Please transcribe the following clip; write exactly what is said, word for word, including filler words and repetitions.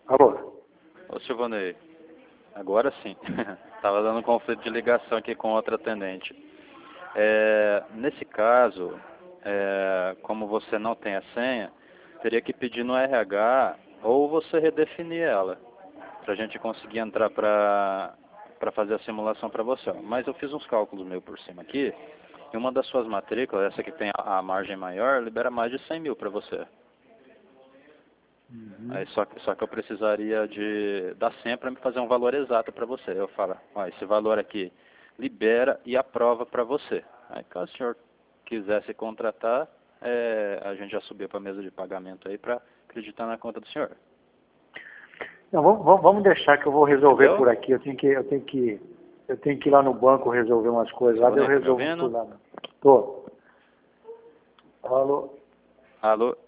Alô? Ô Silvanei, agora sim. Estava dando um conflito de ligação aqui com outra atendente. É, nesse caso, é, como você não tem a senha, teria que pedir no R H ou você redefinir ela, para a gente conseguir entrar para para fazer a simulação para você. Mas eu fiz uns cálculos meio por cima aqui, e uma das suas matrículas, essa que tem a, a margem maior, libera mais de cem mil para você. Uhum. Aí só, só que eu precisaria de da senha para me fazer um valor exato para você. Eu falo, ó, esse valor aqui libera e aprova para você. Aí caso o senhor quisesse contratar, é, a gente já subiu para a mesa de pagamento aí para acreditar na conta do senhor. Não, vamos, vamos deixar que eu vou resolver Entendeu? por aqui. Eu tenho que, eu tenho que, eu tenho que ir lá no banco resolver umas coisas. Lá eu Silvanei, tá me resolvo ouvindo? por lá. Tô. Alô? Alô?